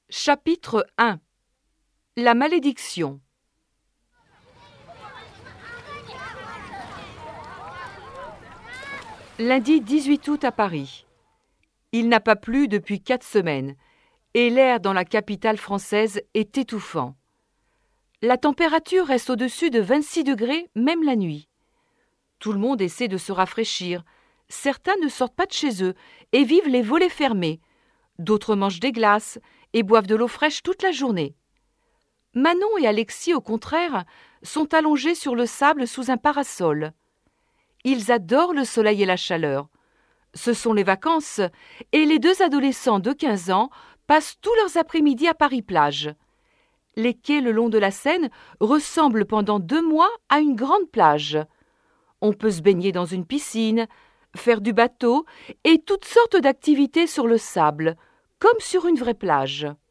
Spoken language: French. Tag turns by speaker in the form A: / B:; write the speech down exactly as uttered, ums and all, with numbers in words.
A: Chapitre un. La malédiction. Lundi dix-huit août à Paris. Il n'a pas plu depuis quatre semaines et l'air dans la capitale française est étouffant. La température reste au-dessus de vingt-six degrés, même la nuit. Tout le monde essaie de se rafraîchir. Certains ne sortent pas de chez eux et vivent les volets fermés. D'autres mangent des glaces et boivent de l'eau fraîche toute la journée. Manon et Alexis, au contraire, sont allongés sur le sable sous un parasol. Ils adorent le soleil et la chaleur. Ce sont les vacances et les deux adolescents de quinze ans passent tous leurs après-midi à Paris-Plage. Les quais le long de la Seine ressemblent pendant deux mois à une grande plage. On peut se baigner dans une piscine, faire du bateau et toutes sortes d'activités sur le sable, comme sur une vraie plage.